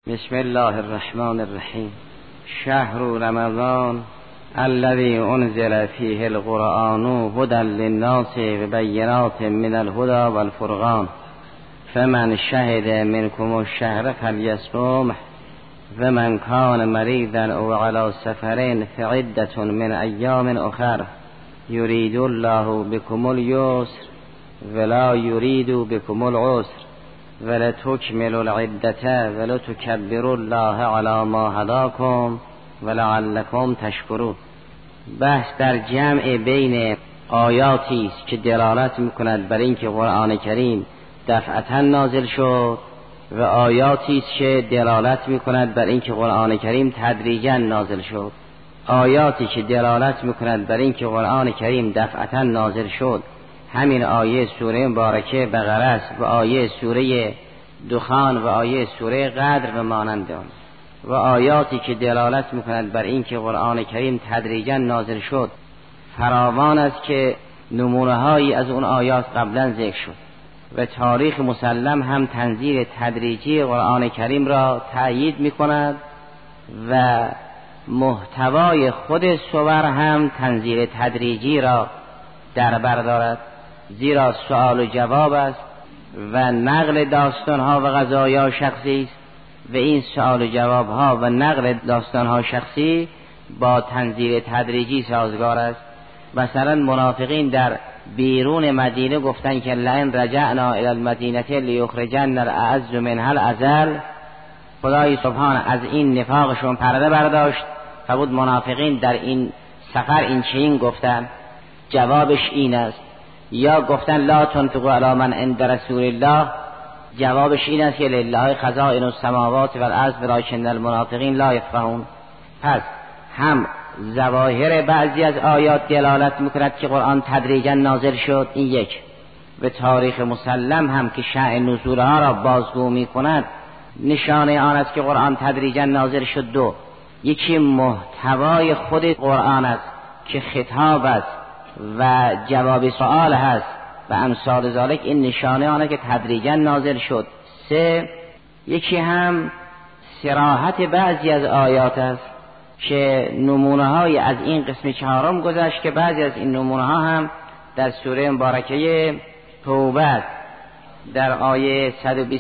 بسم الله الرحمن الرحیم. شهر رمضان الذي انزل فيه القرآن هدى للناس وبينات من الهدى والفرقان فمن شهد منكم الشهر فليصمه ومن كان مريضا او على سفر فعدة من ایام اخر يريد الله بكم اليسر ولا يريد بكم العسر ولتكملوا العدة ولتكبروا الله على ما هداكم ولعلكم تشکرون. بحث در جمع بین آیاتی است که دلالت میکند بر اینکه قرآن کریم دفعتا نازل شد و آیاتی است که دلالت میکند بر اینکه قرآن کریم تدریجا نازل شد. آیاتی که دلالت میکند بر اینکه قرآن کریم دفعتا نازل شد همین آیه سوره مبارکه بقره است و آیه سوره دخان و آیه سوره قدر و مانند آن. و آیاتی که دلالت میکند بر این که قرآن کریم تدریجا نازل شد فراوان است که نمونه هایی از اون آیات قبلا ذکر شد و تاریخ مسلم هم تنزیل تدریجی قرآن کریم را تأیید میکند و محتوای خود سور هم تنزیل تدریجی را در بر دارد، زیرا سوال و جواب است و نقل داستان ها و قضایا شخصی است و این سوال و جواب ها و نقل داستان ها شخصی با تنزیل تدریجی سازگار است. مثلا منافقین در بیرون مدینه گفتن که لئن رجعنا الی المدینه لیخرجن الاعز منها الاذل. خدای سبحان از این نفاقشون پرده برداشت و بود منافقین در این سفر این چنین گفتن. جوابش این است. یا گفتن لا تنفقوا علی من عند رسول الله، جوابش این است که لله خزائن السماوات والارض ولکن المنافقین لا یفقهون. پس هم ظواهر بعضی از آیات دلالت میکند که قرآن تدریجا نازل شد، این یک، و تاریخ مسلم هم که شأن نزولها را بازگو میکند نشانه آن است که قرآن تدریجا نازل شد. دو، یکی محتوای خود قرآن است که خطاب است و جواب سوال هست و امثال ذالک، این نشانه آنه که تدریجا نازل شد. سه، یکی هم صراحت بعضی از آیات است که نمونه های از این قسم چهارم گذشت که بعضی از این نمونه ها هم در سوره مبارکه توبه است. در آیه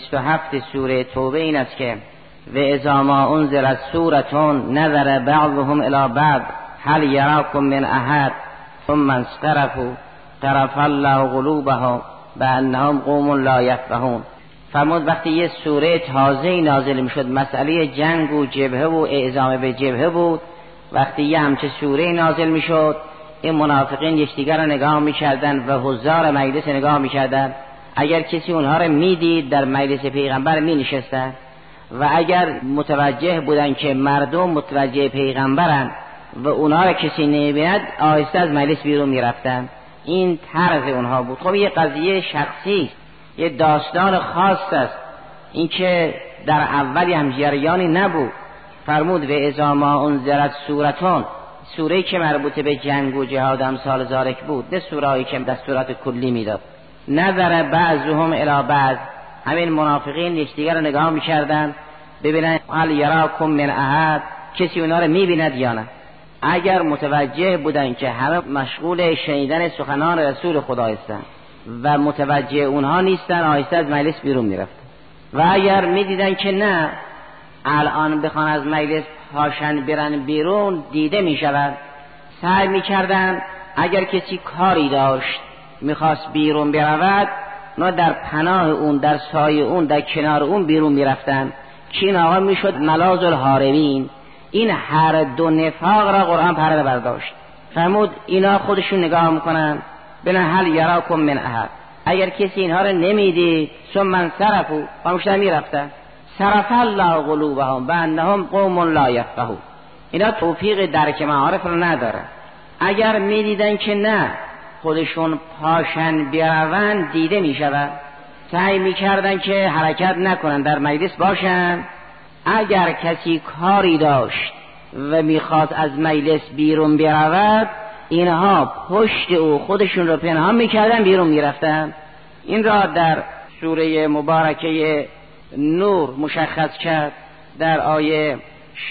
127 سوره توبه این است که و اذا ما انزلت سورة نظر بعضهم الى بعض هل یراکم من احد ثم انصرفوا طرف الله قلوبهم بانهم قوم لا یفقهون. فرمود وقتی یه سوره تازه نازل میشد، مسئله جنگ و جبهه و اعزام به جبهه بود، وقتی یه همچه سوره نازل میشد این منافقین یکدیگر را نگاه میکردن و حضار مجلس نگاه میکردن. اگر کسی اونها را میدید در مجلس پیغمبر مینشستن و اگر متوجه بودن که مردم متوجه پیغمبرن و اونها را کسی نمیبیند آهسته از مجلس بیرون میرفتن. این طرز اونها بود. خب یه قضیه شخصی، یه داستان خاص است، این که در اولی هم جریانی نبود. فرمود و اذا ما انزلت سورتون، سوره‌ای که مربوط به جنگ و جهاد امثال ذالک بود، نه سوره‌ای که دستورات کلی میداد. نظر بعضهم الی بعض، همین منافقین یکدیگر رو نگاه میکردن ببینن هل یراکم من احد، کسی اونا رو میبیند یا نه. اگر متوجه بودن که همه مشغول شنیدن سخنان رسول خدا هستند و متوجه اونها نیستن آهسته از مجلس بیرون میرفتن. و اگر میدیدن که نه الان بخوان از مجلس پاشن برن بیرون دیده میشود، سعی میکردن اگر کسی کاری داشت میخواست بیرون برود نه در پناه اون، در سایه اون، در کنار اون بیرون میرفتن که این آقا میشد ملاذ الحاربین. این هر دو نفاق را قرآن پرده برداشت. فرمود اینا خودشون نگاه میکنن ببینن هل یراکم من احد، اگر کسی اینها رو نمیدید ثم انصرفوا خاموشتر میرفتن. صرف الله قلوبهم بانهم قوم لا یفقهون. اینا توفیق درک معارف رو ندارن. اگر میدیدن که نه خودشون پاشن بیرون دیده میشود، سعی میکردن که حرکت نکنن، در مجلس باشن. اگر کسی کاری داشت و میخواست از مجلس بیرون برود اینها پشت او خودشون رو پنهان میکردن بیرون میرفتن. این را در سوره مبارکه نور مشخص کرد در آیه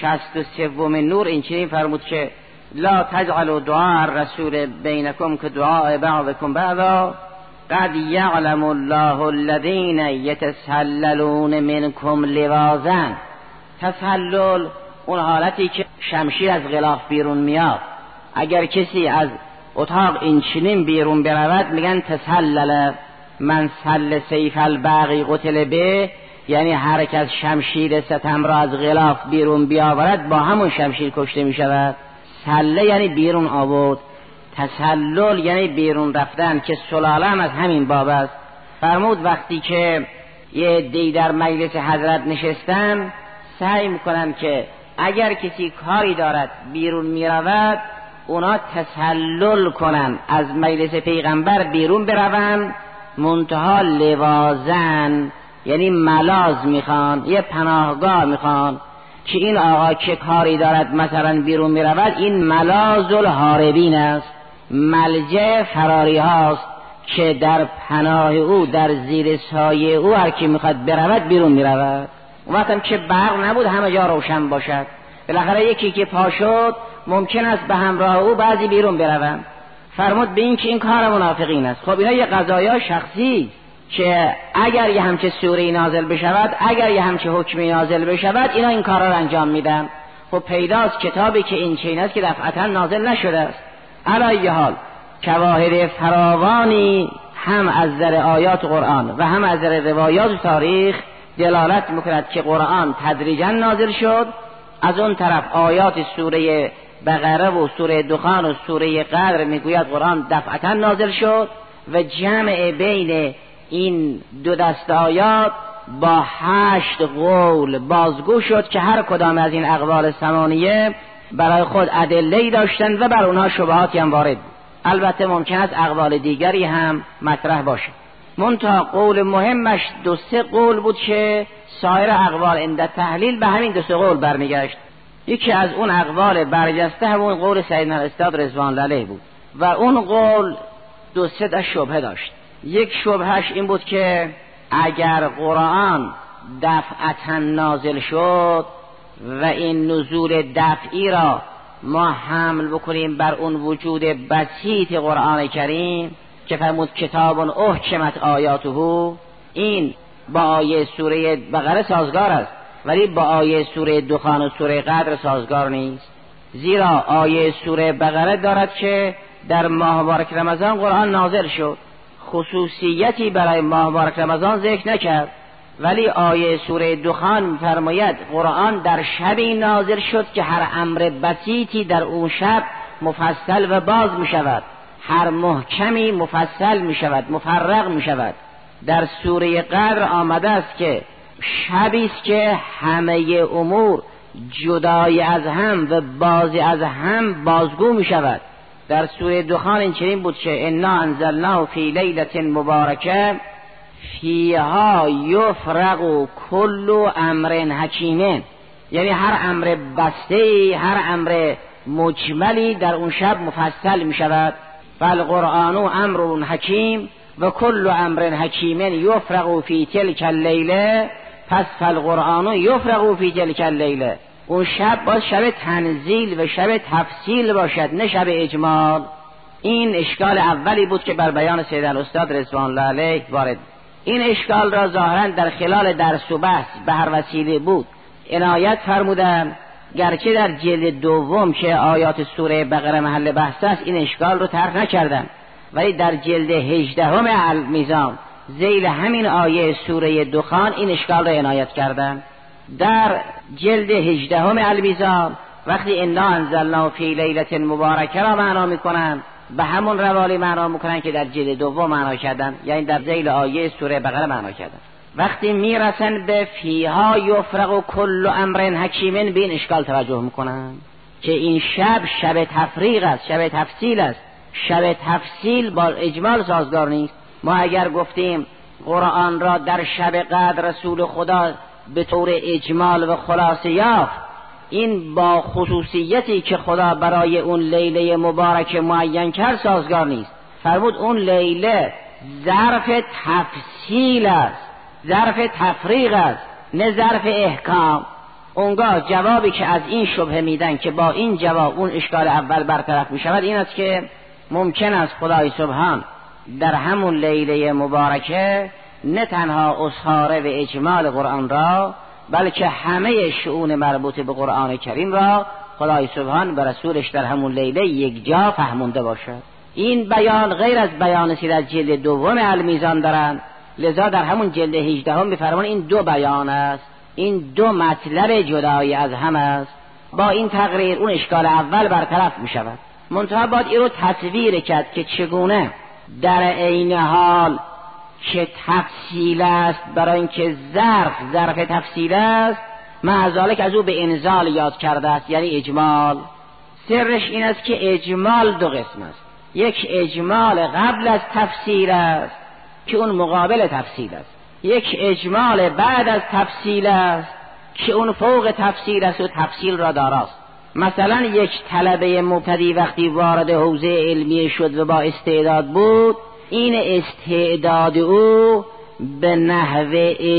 63 نور این چنین فرمود که لا تجعلوا دعاء الرسول بینکم که دعاء بعضکم بعضا قد یعلم الله الذین یتسللون منکم لواظا. تسلل اون حالتی که شمشیر از غلاف بیرون میاد. اگر کسی از اتاق این چنین بیرون برود میگن تسلل. من سل سیف الباغی قتل به، یعنی هر کس شمشیر ستم را از غلاف بیرون بیاورد با همون شمشیر کشته می شود. سله یعنی بیرون آورد، تسلل یعنی بیرون رفتن که سلاله هم از همین باب است. فرمود وقتی که یه دی در مجلس حضرت نشستن سعی میکنن که اگر کسی کاری دارد بیرون می رود اونا تسلل کنن از مجلس پیغمبر بیرون بروند، منتها لوازن یعنی ملاذ میخوان، یه پناهگاه میخوان که این آقا که کاری دارد مثلا بیرون میرود این ملاذ الهاربین است، ملجأ فراری هاست که در پناه او در زیر سایه او هر کی میخواد برود بیرون میرود. اون وقت هم که برق نبود همه جا روشن باشد، بالاخره یکی که پا شد ممکن است به همراه او بعضی بیرون بروند. فرمود به این که این کار منافقین است. خب اینا یه قضایا شخصی که اگر یه همچه سوره نازل بشود، اگر یه همچه حکمی نازل بشود اینا این کارا رو انجام میدن. خب پیداست کتابی که این چین است که دفعتا نازل نشده است. علی حال شواهد فراوانی هم از نظر آیات قرآن و هم از نظر روایات تاریخ دلالت میکند که قرآن تدریجا نازل شد. از اون طرف آیات سوره بقره و سوره دخان و سوره قدر میگوید قرآن دفعتا نازل شد و جمع بین این دو دست آیات با 8 قول بازگو شد که هر کدام از این اقوال ثمانیه برای خود ادله‌ای داشتند و بر اونها شبهاتی هم وارد بود. البته ممکن است اقوال دیگری هم مطرح باشه، منتها قول مهمش 2-3 قول بود که سایر اقوال عند تحلیل به همین 2-3 قول برمیگشت. یکی از اون اقوال برجسته همون قول سیدنا الاستاد رضوان الله علیه بود و اون قول 2-3 تا شبهه داشت. یک شبهش این بود که اگر قرآن دفعتا نازل شد و این نزول دفعی را ما حمل بکنیم بر اون وجود بسیط قرآن کریم که فرمود کتاب احکمت آیاته، این با آیه سوره بقره سازگار است ولی با آیه سوره دخان و سوره قدر سازگار نیست. زیرا آیه سوره بقره دارد که در ماه مبارک رمضان قرآن نازل شد، خصوصیتی برای ماه مبارک رمضان ذکر نکرد، ولی آیه سوره دخان می‌فرماید قرآن در شبی نازل شد که هر امر بسیطی در اون شب مفصل و باز می شود، هر محکمی مفصل می شود، مفرق می شود. در سوره قدر آمده است که شبی است که همه امور جدای از هم و بازی از هم بازگو می شود. در سوره دخان این چنین بود که انا انزلناه فی لیلة مبارکه فیها یفرق کل امر حکیم، یعنی هر امر بسته، هر امر مجملی در اون شب مفصل می شود. فالقرآن امر حکیم و کل امر حکیم یفرق فی تلک اللیله، پس فالقرآن یفرق فی تلک اللیله. اون شب باید شب تنزیل و شب تفصیل باشد، نه شب اجمال. این اشکال اولی بود که بر بیان سید الاستاد رضوان الله علیه وارد. این اشکال را ظاهرا در خلال درس و بحث به هر وسیله بود عنایت فرمودن، گرچه در جلد دوم که آیات سوره بقره محل بحث است این اشکال رو طرح نکردن، ولی در جلد 18 المیزان ذیل همین آیه سوره دخان این اشکال رو عنایت کردن. در جلد 18 المیزان وقتی انا انزلناه فی لیلة مبارکه را معنا میکنن به همون روالی معنا میکنن که در جلد دوم معنا کردن، یعنی در ذیل آیه سوره بقره معنا کردن. وقتی میرسن به فیها یفرق کل امر حکیم به این اشکال توجه میکنن که این شب شب تفریق است، شب تفصیل است. شب تفصیل با اجمال سازگار نیست. ما اگر گفتیم قرآن را در شب قدر رسول خدا به طور اجمال و خلاصه یافت، این با خصوصیتی که خدا برای اون لیله مبارک معین کرد سازگار نیست. فرمود اون لیله ظرف تفصیل است، ظرف تفریق است، نه ظرف احکام. اونگاه جوابی که از این شبهه میدن که با این جواب اون اشکال اول برطرف میشود این است که ممکن است خدای سبحان در همون لیله مبارکه نه تنها اظهار و اجمال قرآن را بلکه همه شؤون مربوط به قرآن کریم را خدای سبحان به رسولش در همون لیله یک جا فهمونده باشد. این بیان غیر از بیان سید از جلد دوم المیزان دارند، لذا در همون جلد 18 می‌فرمان این دو بیان است، این دو مطلب جدایی از هم است. با این تقریر اون اشکال اول برطرف می شود. منتها باید این رو تصویر کرد که چگونه در عین حال که تفصیل است برای اینکه ظرف تفصیل است معذالک از او به انزال یاد کرده است، یعنی اجمال. سرش این است که اجمال دو قسم است، یک اجمال قبل از تفصیل است که اون مقابل تفصیل است، یک اجمال بعد از تفصیل است که اون فوق تفصیل است و تفصیل را داراست. مثلا یک طلبه مبتدی وقتی وارد حوزه علمی شد و با استعداد بود، این استعداد او به نحو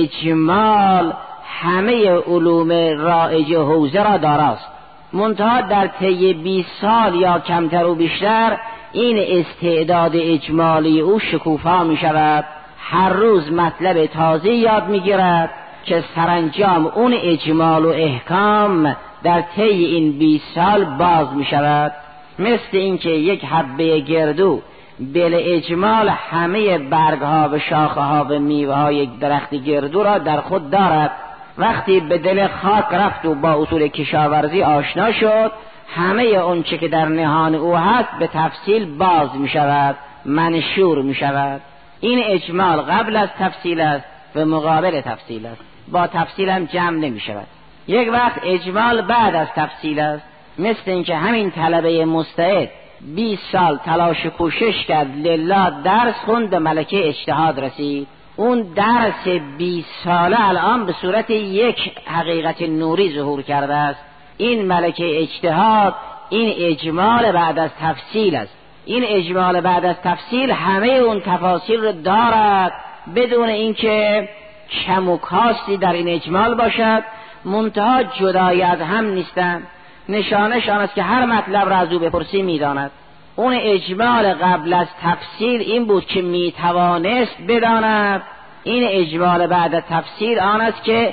اجمال همه علوم رائج حوزه را داراست، منتها در طی 20 سال یا کمتر و بیشتر این استعداد اجمالی او شکوفا می شود، هر روز مطلب تازه یاد می گیرد که سرانجام اون اجمال و احکام در طی این 20 سال باز می شود. مثل اینکه یک حبه گردو بل اجمال همه برگها و شاخه ها و میوه های یک درخت گردو را در خود دارد، وقتی به دل خاک رفت و با اصول کشاورزی آشنا شد همه اون چه که در نهان او هست به تفصیل باز می شود، منشور می شود. این اجمال قبل از تفصیل است و مقابل تفصیل است، با تفصیل هم جمع نمی شود. یک وقت اجمال بعد از تفصیل است، مثل اینکه همین طلبه مستعد 20 سال تلاش و کوشش کرد، لله درس خوند و ملکه اجتهاد رسید. اون درس 20 ساله الان به صورت یک حقیقت نوری ظهور کرده است. این ملکه اجتهاد این اجمال بعد از تفصیل است. این اجمال بعد از تفصیل همه اون تفاصیل رو دارد بدون اینکه کم و کاستی در این اجمال باشد، منتها جدای از هم نیستند. نشانش آن است که هر مطلب را از او بپرسی میداند. اون اجمال قبل از تفصیل این بود که میتوانست بداند، این اجمال بعد از تفصیل آن است که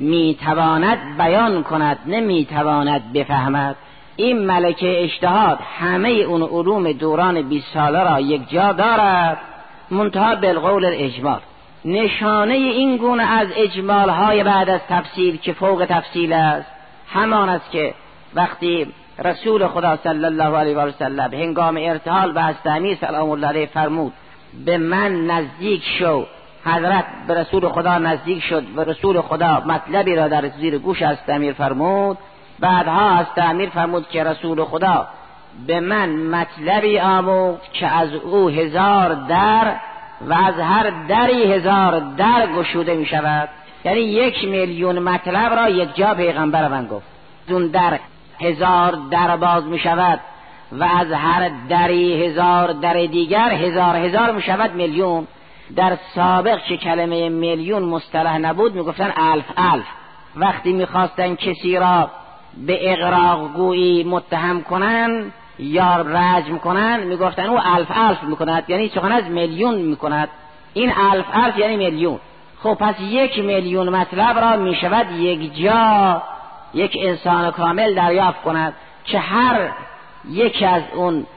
میتواند بیان کند، نه میتواند بفهمد. این ملکه اجتهاد همه اون علوم دوران 20 ساله را یک جا دارد، منتها بالقول الاجمال. نشانه این گونه از اجمال های بعد از تفصیل که فوق تفصیل است همان است که وقتی رسول خدا صلی الله علیه و سلم هنگام ارتحال به حضرت امیر سلام الله علیه فرمود به من نزدیک شو، حضرت به رسول خدا نزدیک شد و رسول خدا مطلبی را در زیر گوش حضرت امیر فرمود. بعدها حضرت امیر فرمود که رسول خدا به من مطلبی آموخت که از او 1000 در و از هر دری 1000 در گشوده می شود. یعنی 1,000,000 مطلب را یک جا پیغمبر من گفت. اون در 1000 در باز می شود و از هر دری 1000 در دیگر 1000 می شود میلیون. در سابق که کلمه میلیون مصطلح نبود می گفتن 1000. وقتی می خواستن کسی را به اغراق گویی متهم کنن یا رجم کنن می گفتن او 1000 می کند، یعنی سخن از میلیون می کند. این 1000 یعنی میلیون. خب پس 1,000,000 مطلب را می شود یک جا یک انسان کامل دریافت کند که هر یک از اون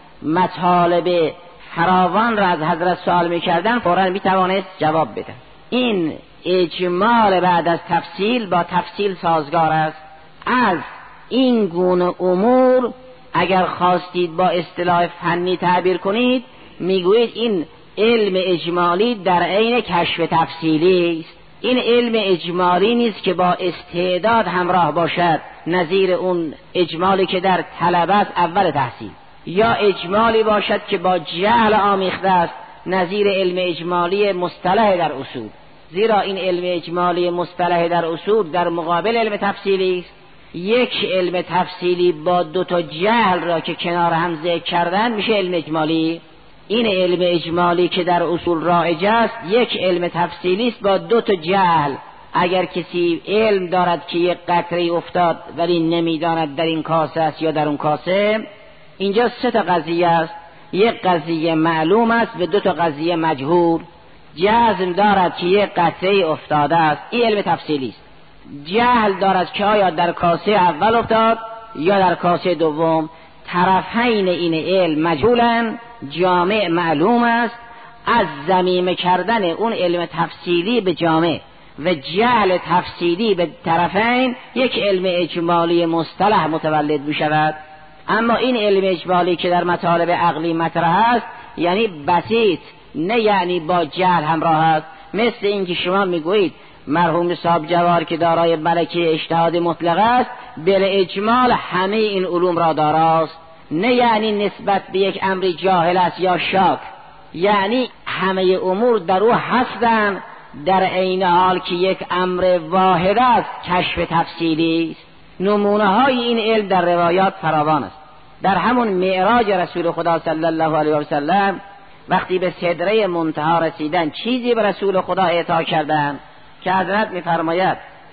مطالب فراوان را از حضرت سوال می کردن فوراً می توانست جواب بده. این اجمال بعد از تفصیل با تفصیل سازگار است. از این گونه امور اگر خواستید با اصطلاح فنی تعبیر کنید میگویید این علم اجمالی در عین کشف تفصیلی است. این علم اجمالی نیست که با استعداد همراه باشد، نظیر اون اجمالی که در طلب است اول تحصیل، یا اجمالی باشد که با جهل آمیخته است، نظیر علم اجمالی مصطلح در اصول. زیرا این علم اجمالی مصطلح در اصول در مقابل علم تفصیلی است. یک علم تفصیلی با 2 تا جهل را که کنار هم ذکر کردن میشه علم اجمالی. این علم اجمالی که در اصول رایج است یک علم تفصیلی است با 2 تا جهل. اگر کسی علم دارد که یک قطره افتاد ولی نمیداند در این کاسه است یا در اون کاسه، اینجا 3 تا قضیه است. یک قضیه معلوم است و 2 تا قضیه مجهول. جزم دارد که یک قطره افتاده است، این علم تفصیلی است. جهل دارد که آیا در کاسه اول افتاد یا در کاسه دوم. طرفین این علم مجهولن، جامع معلوم است. از ضمیمه کردن اون علم تفصیلی به جامع و جهل تفصیلی به طرفین یک علم اجمالی مصطلح متولد می شود. اما این علم اجمالی که در مطالب عقلی مطرح است یعنی بسیط، نه یعنی با جهل همراه است. مثل این که شما میگویید مرحوم صاحب جوار که دارای ملکه اجتهاد مطلق است، بل اجمال همه این علوم را داراست، نه یعنی نسبت به یک امر جاهل است یا شاک، یعنی همه امور در او هستند، در عین حال که یک امر واحد است کشف تفصیلی است. نمونه های این علم در روایات فراوان است. در همون معراج رسول خدا صلی الله علیه و سلم وقتی به سدره منتهی رسیدن چیزی به رسول خدا اعطا کردند که حضرت می‌فرماید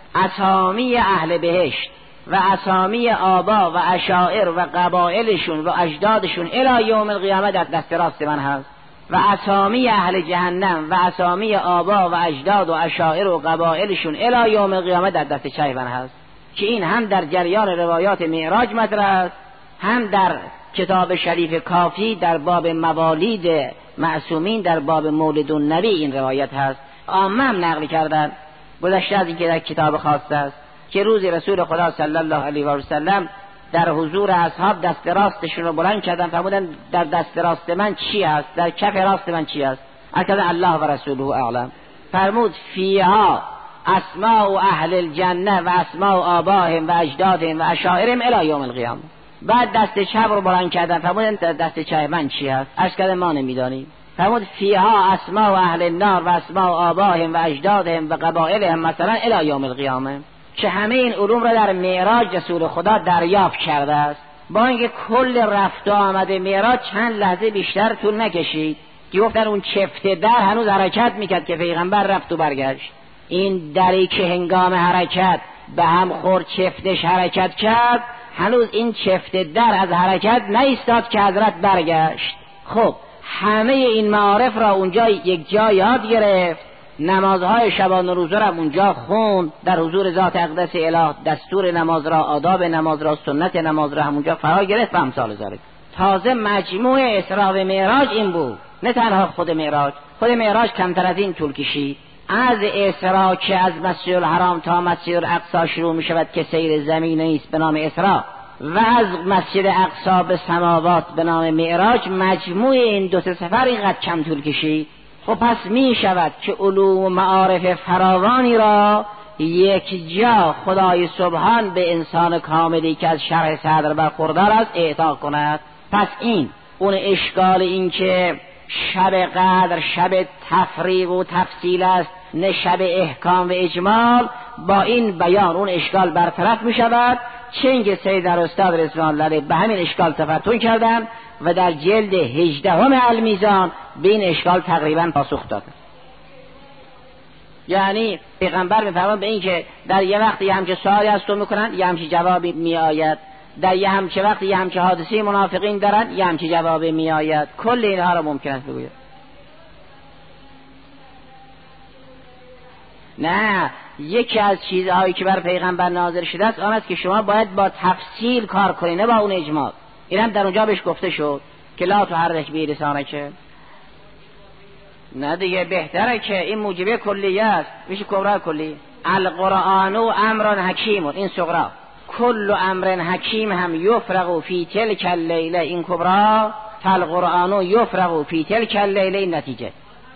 اسامی اهل بهشت و اسامی آبا و اشاعر و قبایلشون و اجدادشون الی یوم القیامه در دست راست من هست، و اسامی اهل جهنم و اسامی آبا و اجداد و اشاعر و قبایلشون الی یوم القیامه در دست چه من هست. که این هم در جریان روایات معراج مطرح است، هم در کتاب شریف کافی در باب موالید معصومین در باب مولد النبی این روایت هست. عامه هم نقل کردن گذشته از این که در کتاب خاص است که روزی رسول خدا صلی الله علیه و سلم در حضور اصحاب دست راستشون رو بلند کردن، فرمودن در دست راست من چی است، در کف راست من چی است؟ اکد الله و رسوله اعلم. فرمود فیها اسماء اهل الجنه و اسماء آباهم و اجدادهم و اشاعرهم الی یوم القیامه. بعد دست چپ رو بلند کردن، فرمودن در دست چپ من چی است؟ عرض کردن ما نمیدانیم. فرمود فیها اسماء اهل النار و اسماء آباهم و اجدادهم و قبایلهم مثلا الی یوم القیامه، که همه این علوم را در معراج رسول خدا دریافت کرده است. با اینکه کل رفت و آمد معراج چند لحظه بیشتر طول نکشید، که گفتن اون چفت در هنوز حرکت میکرد که پیغمبر رفت و برگشت. این دری که هنگام حرکت به هم خورد چفتش حرکت کرد، هنوز این چفت در از حرکت نایستاد که حضرت برگشت. خب همه این معارف را اونجا یک جا یاد گرفت، نمازهای شبان و روزه را اونجا خوند، در حضور ذات اقدس اله دستور نماز را، آداب نماز را، سنت نماز را همونجا فرا گرفت و امثال ذلک. تازه مجموع اسراء و معراج این بود، نه تنها خود معراج. خود معراج کمتر از این طول کشید. از اسراء که از مسجد الحرام تا مسجد الاقصی شروع می شود که سیر زمینی است به نام اسراء، و از مسجد اقصی به سماوات به نام معراج، مجموع این 2 سفر اینقدر کم طول کشید. خب پس می شود که علوم و معارف فراوانی را یک جا خدای سبحان به انسان کاملی که از شرح صدر برخوردار است اعطا کند. پس این اون اشکال این که شب قدر شب تفریق و تفصیل است نه شب احکام و اجمال، با این بیان اون اشکال برطرف می شود. چنگ سید استاد رضوان الله علیه به همین اشکال تفتون کردن و در جلد 18 المیزان به این اشکال تقریبا پاسخ داد. یعنی پیغمبر میفرماید به این که در یه وقت یه همچه سوالی از تو میکنن یه همچه جوابی میآید، در یه همچه وقت یه همچه حادثه منافقین دارن یه همچه جوابی میآید. کل اینها را ممکن است بگوید. نه، یکی از چیزهایی که بر پیغمبر نازل شده است آن است که شما باید با تفصیل کار کنید، نه با اون اجمال. اینم در اونجا بهش گفته شد که لا تحرک به لسانک. نه دیگه بهتره که این موجبه کلیه است، میشه کبرا کلی. القرآن امر حکیم، این صغرا. کل امر حکیم هم یفرغ فی تلک اللیله، این کبرا. فالقرآن یفرغ فی تلک اللیله، این نتیجه.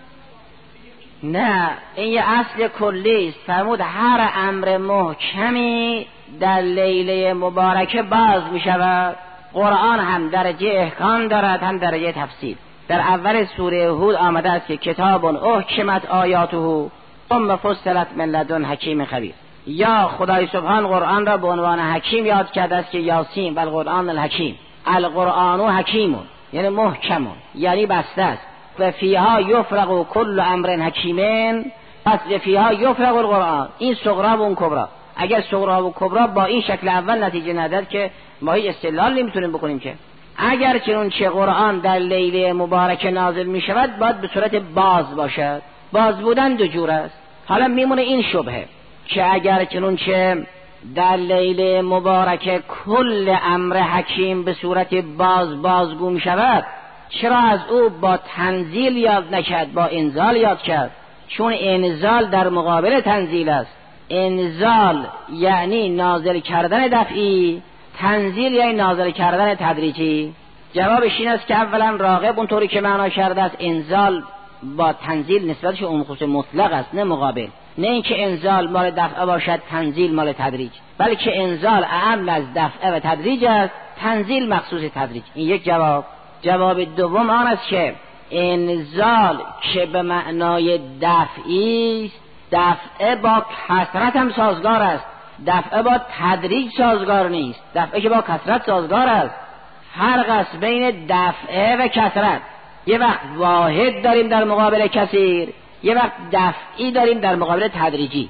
نه، این یه اصل کلی است. فرمود هر امر محکمی در لیله مبارکه باز می شود. قرآن هم درجه احکام دارد هم درجه تفصیل. در اول سوره هود آمده است که کتاب احکمت آیاته ثم فصلت من لدن حکیم خبیر. یا خدای سبحان قرآن را به عنوان حکیم یاد کرده است که یاسین و القرآن الحکیم. القرآن حکیمون یعنی محکمون، یعنی بسته است. و فیها یفرق کل امر حکیمین، پس فیها یفرق القرآن، این صغرا و اون کبرا. اگر صغرا و کبرا با این شکل اول نتیجه نداد که ما هیچ استدلال نمیتونیم بکنیم که. اگر چنانچه قرآن در لیله مبارک نازل می شود باید به صورت باز باشد. باز بودن دو جور است. حالا میمونه این شبهه که اگر چنانچه در لیله مبارک کل امر حکیم به صورت بازگو می شود، چرا از او با تنزیل یاد نکرد، با انزال یاد کرد؟ چون انزال در مقابل تنزیل است. انزال یعنی نازل کردن دفعی، تنزیل یعنی نازل کردن تدریجی. جوابش این است که اولا راغب اونطوری که معنا کرده است انزال با تنزیل نسبتش اون خصوص مطلق است، نه مقابل. نه اینکه انزال مال دفعه باشد تنزیل مال تدریج، بلکه انزال اعم از دفعه و تدریج است، تنزیل مخصوص تدریج. این یک جواب. جواب دوم آن است که انزال که به معنای دفعی است، دفعه با کثرت هم سازگار است، دفعه با تدریج سازگار نیست. دفعه که با کثرت سازگار است. فرق است بین دفعه و کثرت. یه وقت واحد داریم در مقابل کثیر، یه وقت دفعی داریم در مقابل تدریجی.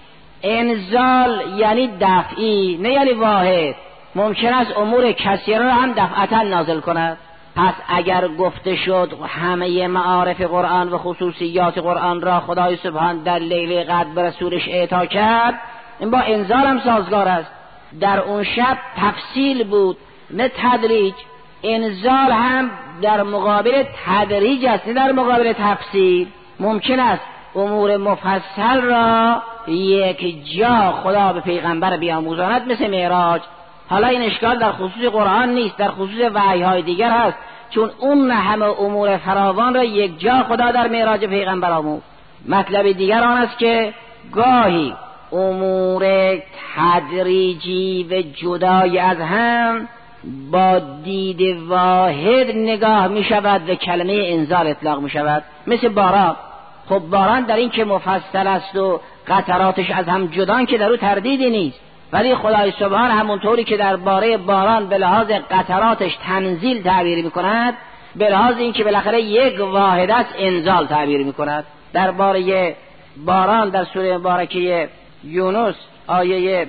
انزال یعنی دفعی، نه یعنی واحد. ممکن است امور کثیره را هم دفعتا نازل کند. پس اگر گفته شد همه معارف قرآن و خصوصیات قرآن را خدای سبحان در لیله قدر به رسولش اعطا کرد، این با انزال هم سازگار است. در اون شب تفصیل بود نه تدریج. انزال هم در مقابل تدریج است نه در مقابل تفصیل. ممکن است امور مفصل را یک جا خدا به پیغمبر بیاموزاند، مثل معراج. حالا این اشکال در خصوص قرآن نیست، در خصوص وحی‌های دیگر هست، چون اون همه امور فراوان را یک جا خدا در معراج پیغمبر آموخت. مطلب دیگر آن است که گاهی امور تدریجی و جدای از هم با دید واحد نگاه می شود و کلمه انزال اطلاق می شود. مثل باران. خب باران در این که مفصل است و قطراتش از هم جدان که در او تردیدی نیست، ولی خدای سبحان همونطوری که درباره باران به لحاظ قطراتش تنزیل تعبیر می کند، به لحاظ این که بالاخره یک واحد است انزال تعبیر می کند. درباره باران در سوره مبارکه یونس آیه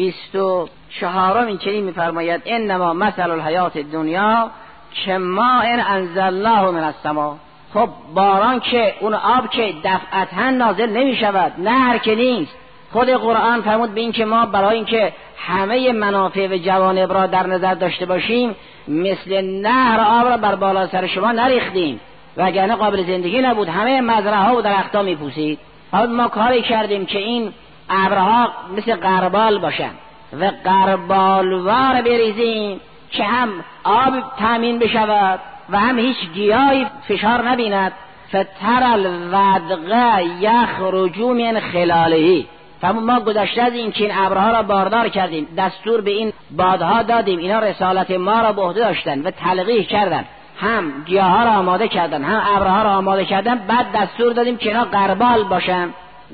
24 این چنین می‌فرماید انما مثل الحیات الدنیا کماء انزلناه من السماء. خب باران که اون آب که دفعتاً نازل نمی شود، نهر که نیست. خود قرآن فرمود به این که ما برای اینکه همه منافع و جوانب را در نظر داشته باشیم مثل نهر آب را بر بالا سر شما نریختیم، وگرنه قابل زندگی نبود، همه مزرعه‌ها و درخت‌ها می‌پوسید. حالا ما کاری کردیم که این ابرها مثل غربال باشن و غربالوار بریزیم که هم آب تامین بشود و هم هیچ گیاهی فشار نبیند. فتر الودق یخرج من خلاله. ما گذشته از این که این ابرها را باردار کردیم، دستور به این بادها دادیم، اینا رسالت ما را به عهده داشتن و تلقیح کردن، هم گیاها را آماده کردن هم ابرها را آماده کردن. بعد دستور دادیم که اینا غربال باشن،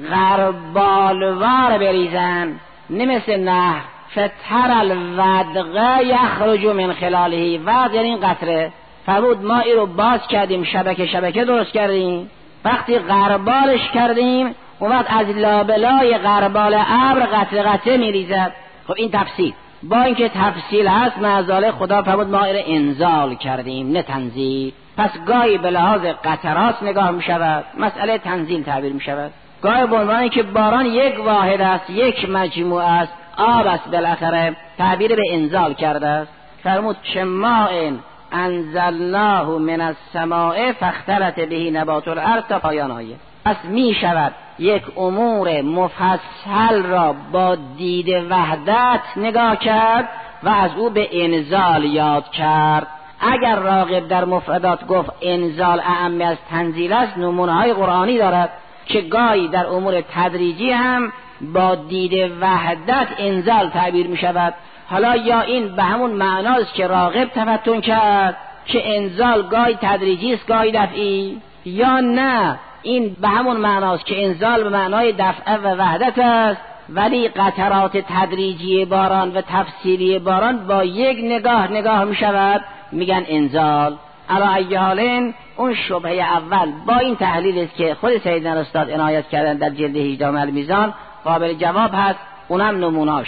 غربالوار بریزن، نه مثل نهر. فتر الودق یخرج من خلاله. وقت یعنی این قطره. فرمود ما این رو باز کردیم، شبکه درست کردیم. وقتی غربالش کردیم اون وقت از لابلای غربال ابر قطره قطره میریزد. خب این تفصیل. با اینکه تفصیل هست معذاله خدا فرمود ما این رو انزال کردیم نه تنزیل. پس گاهی به لحاظ قطرات نگاه می شود، مسئله تنزیل تعبیر می شود. گاهی به عنوان که باران یک واحد است، یک مجموعه است، آب است، بالاخره تعبیر به انزال کرده است. فرمود شماء انزلناه من السماء فاختلط به نبات الارض تا پایان آیه. پس می شود یک امور مفصل را با دید وحدت نگاه کرد و از او به انزال یاد کرد. اگر راغب در مفردات گفت انزال اعم از تنزیل است، نمونه های قرآنی دارد که گاهی در امور تدریجی هم با دید وحدت انزال تعبیر می شود. حالا یا این به همون معناست که راغب تفتن کرد که انزال گاهی تدریجی است گاهی دفعی، یا نه این به همون معناست که انزال به معنای دفعه و وحدت است، ولی قطرات تدریجی باران و تفصیلی باران با یک نگاه می شود، میگن انزال. علی ای حالین اون شبهه اول با این تحلیل است که خود سیدنا استاد عنایت کردن در جلد 18 المیزان قابل جواب هست، اونم نموناش.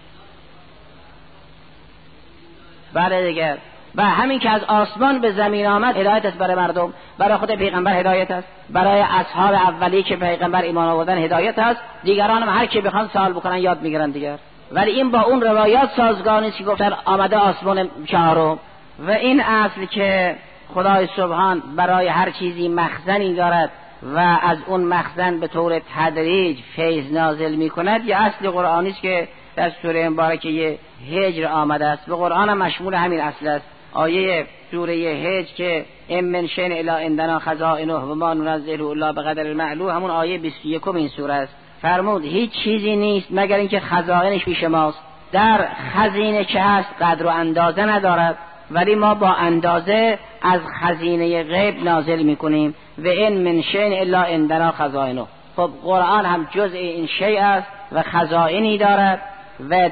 بله دیگه، و همین که از آسمان به زمین آمد هدایت است برای مردم، برای خود پیغمبر هدایت است، برای اصحاب اولی که پیغمبر ایمان آوردن هدایت است، دیگران هم هر کی بخوان سوال بکنن یاد میگیرن دیگر. ولی این با اون روایات سازگار نیست که گفتن آمده آسمان چهارم. و این اصل که خدای سبحان برای هر چیزی مخزنی دارد و از اون مخزن به طور تدریج فیض نازل میکند، یه اصل قرآنی است که در سوره مبارکه هجر آمده است. به قرآن هم مشمول همین اصل است. آیه سوره هجر که ام من شیء الا عندنا خزائنه و ما ننزله الا بقدر المعلوم، همون آیه 21 این سوره است. فرمود هیچ چیزی نیست مگر اینکه خزائنش پیش ماست. در خزینه که هست قدر و اندازه ندارد، ولی ما با اندازه از خزینه غیب نازل میکنیم. و ان من شیء الا عندنا خزائنه. خب قرآن هم جزء این شیء است و خزائنی دارد و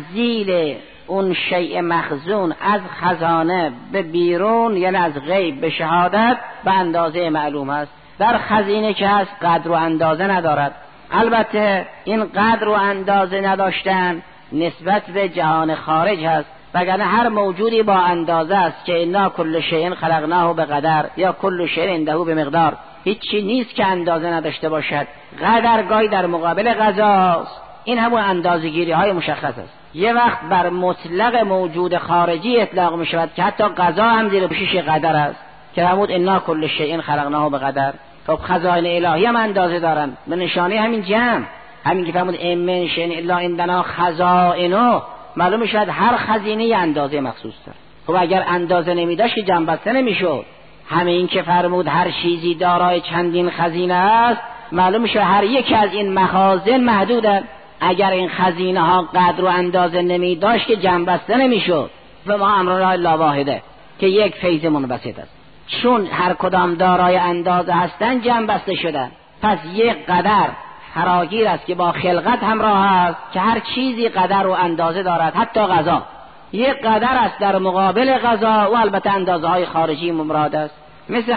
تنزیل اون شیء مخزون از خزانه به بیرون، یعنی از غیب به شهادت، به اندازه معلوم است. در خزینه که هست قدر و اندازه ندارد. البته این قدر و اندازه نداشتن نسبت به جهان خارج هست، وگرنه هر موجودی با اندازه است که انا کل شیء خلقناه بقدر یا کل شیء عنده بمقدار. هیچی نیست که اندازه نداشته باشد. قدرگاهی در مقابل قضاست. این همون اندازه‌گیری های مشخص است. یه وقت بر مطلق موجود خارجی اطلاق می شود که حتی قضا هم زیر پوشش قدر است که فرمود انا کل شیء خلقناه بقدر. خب خزائن الهی هم اندازه دارن به نشانه همین جمع، همین که فرمود ام من شیء الا عندنا خزائنه، معلوم شد هر خزینه اندازه مخصوص داره. خب اگر اندازه نمیداشت که جمع بسته نمیشد. همین که فرمود هر چیزی دارای چندین خزینه است، معلوم میشه هر یکی از این مخازن محدودن. اگر این خزینه ها قدر و اندازه نمی داشت که جمع بسته نمی شد. و ما امرنا الا واحده که یک فیض منبسط است. چون هر کدام دارای اندازه هستن جمع بسته شدن. پس یک قدر فراگیر است که با خلقت همراه است که هر چیزی قدر و اندازه دارد، حتی غذا یک قدر است در مقابل غذا، و البته اندازه های خارجی مراد است. مثل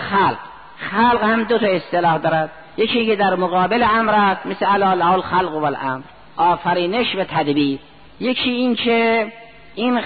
خلق هم دو تا اصطلاح دارد، یکی که در مقابل امر است، مثل الا له الخلق والامر، آفرینش و تدبیر. یکی این که این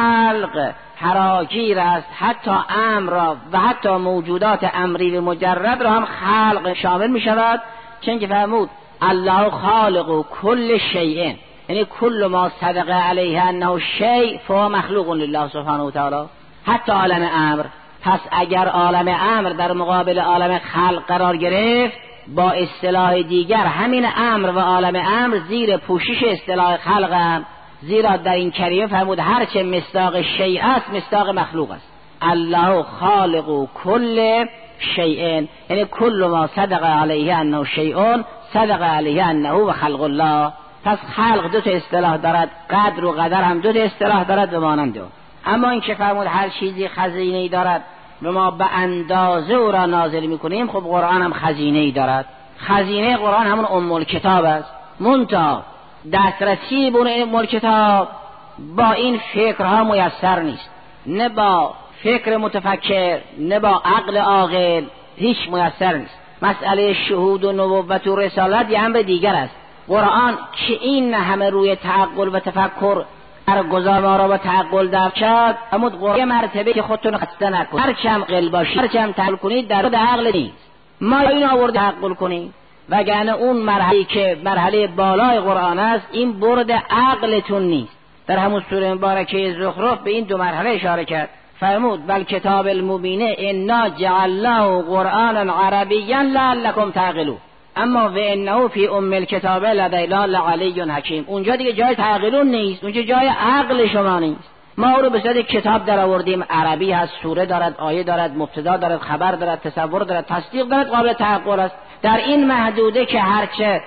خلق فراگیر است، حتی امر را و حتی موجودات امری و مجرد را هم خلق شامل می شود. چون که فرمود الله خالق کل شیء، یعنی کل ما صدق علیه انه شیء فهو مخلوق لله سبحانه و تعالی، حتی عالم امر. پس اگر عالم امر در مقابل عالم خلق قرار گرفت، با اصطلاح دیگر همین امر و عالم امر زیر پوشش اصطلاح خلق هم، زیرا در این کریمه فرمود هرچه مصداق شیء است مصداق مخلوق است. الله خالق کل شیء، یعنی کل ما صدق علیه انه شیء صدق علیه انه و خلق الله. پس خلق دو تا اصطلاح دارد، قدر و قدر هم دو تا اصطلاح دارد و مانند اون. اما این که فرمود هر چیزی خزینه‌ای دارد و ما به اندازه او را نازل میکنیم، خب قرآن هم خزینه‌ای دارد. خزینه قرآن همون ام الکتاب است. منتها دسترسی به ام الکتاب با این فکرها میسر نیست، نه با فکر متفکر نه با عقل عاقل، هیچ میسر نیست. مسئله شهود و نبوت و رسالت یه امر دیگر است. قرآن که این همه روی تعقل و تفکر گذار ما را با تعقل دفع کرد، اما قرآن یه مرتبه که خودتون خسته نکنید، هرچم قل باشید، هرچم تعقل کنید، در خود عقل نیست. ما این آورده تعقل کنید، وگرنه اون مرحله که مرحله بالای قرآن است، این برد عقلتون نیست. در همون سوره مبارکه زخرف به این دو مرحله اشاره کرد. فرمود بل کتاب المبین انا جعلناه قرآنا عربیا لعلکم تعقلون، اما و انه فی ام الکتاب لدینا لعلی حکیم. اونجا دیگه جای تعقلون نیست، اونجا جای عقل شما نیست. ما او رو به صورت کتاب در آوردیم، عربی هست، سوره دارد، آیه دارد، مبتدا دارد، خبر دارد، تصور دارد، تصدیق دارد، قابل تعقل است. در این محدوده که هرچه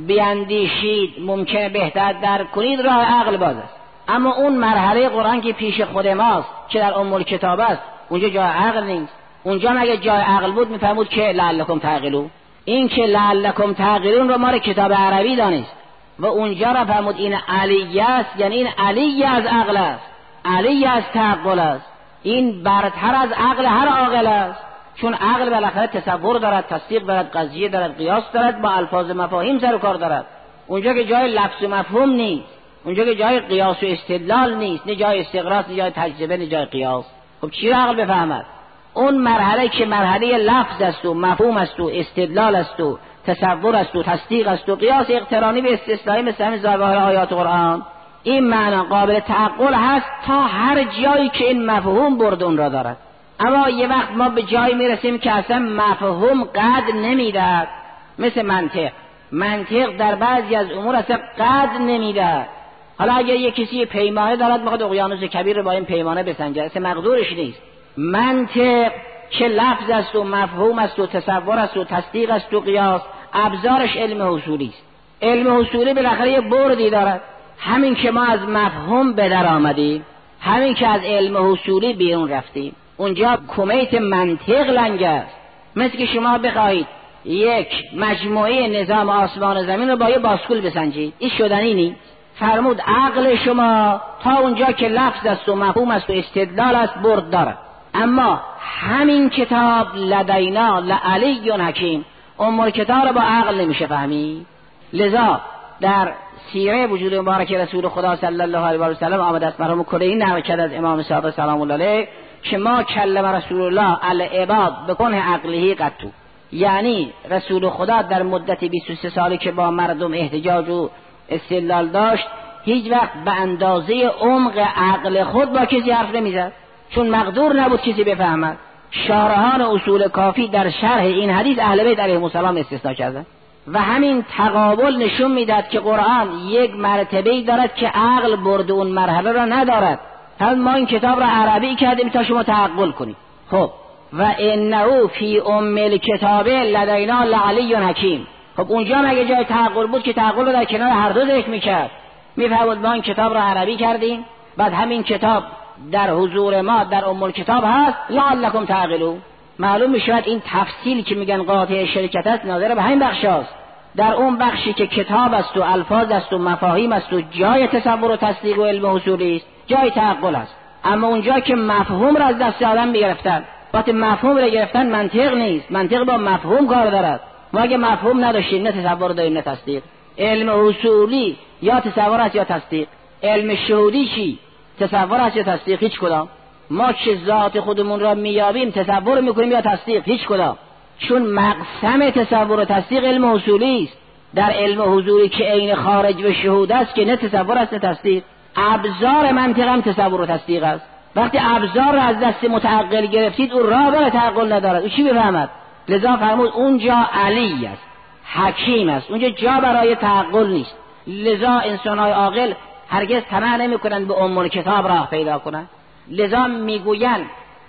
بیاندیشید ممکنه بهتر درک کنید، راه عقل باز است. اما اون مرحله قرآن که پیش خود ماست که در ام الکتاب است، اونجا جای عقل نیست. اونجا مگه جای عقل بود میفهمود که لعلکم تعقلون. این که لعلکم تعقلون رو ما رو کتاب عربی دانست و اونجا را فرمود این علی است، یعنی این علی از عقل است، علی از تعقل است، این برتر از عقل هر عاقل است. چون عقل بالاخره تصور دارد، تصدیق دارد، قضیه دارد، قیاس دارد، با الفاظ مفاهیم سر و کار دارد. اونجا که جای لفظ و مفهوم نیست، اونجا که جای قیاس و استدلال نیست، نه جای استقراض، نه جای تجربه، نه جای قیاس. خب چی عقل بفهمد؟ اون مرحله که مرحله لفظ است و مفهوم است و استدلال است و تصور است و تصدیق است و قیاس اقترانی به استثنایی مثل همین ظاهر آیات قرآن، این معنا قابل تعقل هست تا هر جایی که این مفهوم برد اون را دارد. اما یه وقت ما به جایی میرسیم که اصلا مفهوم قدر نمیدهد، مثل منطق در بعضی از امور اصلا قدر نمیدهد. حالا اگر یک کسی پیمانه دارد میخواد اقیانوس کبیر رو با این پیمانه بسنجه، اصلا مقدورش نیست. منطق که لفظ است و مفهوم است و تصور است و تصدیق است و قیاس، ابزارش علم حصولی است. علم حصولی بالاخره یه بردی دارد. همین که ما از مفهوم به در آمدیم، همین که از علم حصولی بیرون رفتیم، اونجا کمیت منطق لنگ است. مثل که شما بخواهید یک مجموعه نظام آسمان و زمین رو با یه باسکول بسنجید، این شدنی نیست. فرمود عقل شما تا اونجا که لفظ است و مفهوم است و استدلال است برد دارد. اما همین کتاب لدینا لعلی حکیم، اون کتاب رو با عقل نمیشه فهمید. لذا در سیره وجود مبارک رسول خدا صلی الله علیه و سلم آمده است مرحوم کلینی نقل کرده از امام صادق سلام الله علیه که ما کلم رسول الله العباد بکنه عقله قطو، یعنی رسول خدا در مدت 23 سالی که با مردم احتجاج و استدلال داشت هیچ وقت به اندازه عمق عقل خود با کسی حرف نمیزد، چون مقدور نبود کسی بفهمد. شارحان اصول کافی در شرح این حدیث اهل بیت علیهم السلام استثناء کردند و همین تقابل نشون میداد که قرآن یک مرتبه‌ای دارد که عقل برد اون مرحله را ندارد. هم ما این کتاب را عربی کردیم تا شما تعقل کنید. خب و انه فی ام الکتاب لدینا لعلی حکیم، خب اونجا مگه جای تعقل بود که تعقل رو در کنار هر دو ذکر میکرد؟ میفهمید ما این کتاب را عربی کردیم، بعد همین کتاب در حضور ما در ام الکتاب هست لعلکم تعقلون. معلوم میشود این تفصیل که میگن قاطع شرکت است ناظر به همین بخش است. در اون بخشی که کتاب است و الفاظ است و مفاهیم است و جای تصور و تصدیق و علم حصولی است جای تعقل است. اما اونجا که مفهوم را از دست آدم میگرفتن، وقتی مفهوم را گرفتن منطق نیست، منطق با مفهوم کار دارد. ما اگه مفهوم نداشتیم نه تصور داریم نه تصدیق. علم حصولی یا تصور است یا تصدیق. علم شهودی چی؟ تصور است یا تصدیق؟ هیچ کدام. ما که ذات خودمون را میابیم تصور میکنیم یا تصدیق؟ هیچ کدام. چون مقسم تصور و تصدیق علم حصولی است. در علم حضوری که عین خارج و شهود است که نه تصور است نه تصدیق. ابزار منطق هم تصور و تصدیق است. وقتی ابزار را از دست متعقل گرفتید اون راه برای تعقل ندارد، او چی بفهمد؟ لذا فرمود اونجا علی است، حکیم است، اونجا جا برای تعقل نیست. لذا انسان‌های عاقل هرگز طمع نمی‌کنند به ام الکتاب راه پیدا کنند. لذا میگویند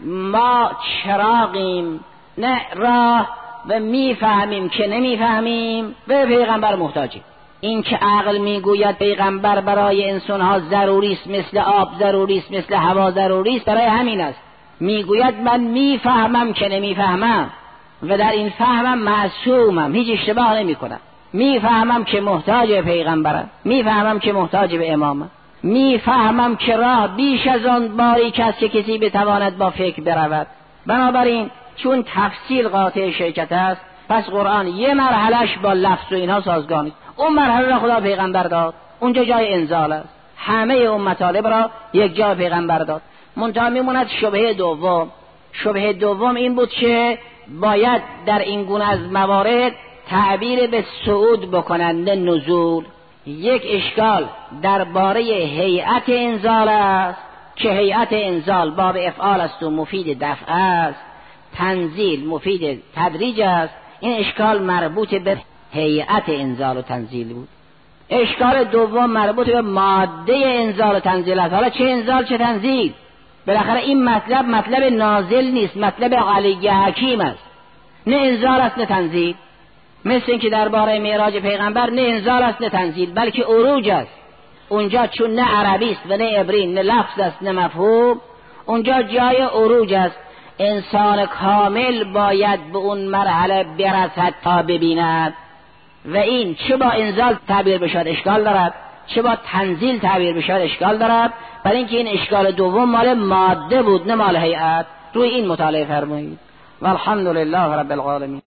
ما چراغیم نه راه و میفهمیم که نمیفهمیم به پیغمبر محتاجیم. این که عقل میگوید پیغمبر برای انسان‌ها ضروری است، مثل آب ضروری است، مثل هوا ضروری است، برای همین است. میگوید من میفهمم که نمیفهمم و در این فهمم معصومم، هیچ اشتباه نمی‌کنم. میفهمم که محتاج به پیغمبرم، میفهمم که محتاج به امامم، میفهمم که راه بیش از آن باریک است که کسی بتواند با فکر برود. بنابراین چون تفصیل قاطع شرکت است، پس قرآن یه مرحلهش با لفظ و اینها سازگار نیست. اون مرحله را خدا پیغمبر داد، اونجا جای انزال است. همه اون مطالب را یک جا پیغمبر داد. منتها میموند شبهه دوم. شبهه دوم این بود که باید در این گونه از موارد تعبیر به صعود بکنند نزول. یک اشکال درباره هیئت انزال است که هیئت انزال باب افعال است و مفید دفع است، تنزیل مفید تدریج است. این اشکال مربوط به هیئت انزال و تنزیل بود. اشکال دوم مربوط به ماده انزال و تنزیل است. حالا چه انزال چه تنزیل؟ بالاخره این مطلب نازل نیست، مطلب علی حکیم است. نه انزال است نه تنزیل. مثل این که درباره معراج پیغمبر نه انزال است نه تنزیل، بلکه عروج است. اونجا چون نه عربی است و نه عبری، نه لفظ است نه مفهوم، اونجا جای عروج است. انسان کامل باید به اون مرحله برسد تا ببیند و این چه با انزال تعبیر بشود اشکال دارد، چه با تنزیل تعبیر بشود اشکال دارد، برای اینکه این اشکال دوم مال ماده بود نه مال هیئت. روی این مطالعه فرمایید. والحمد لله رب العالمین.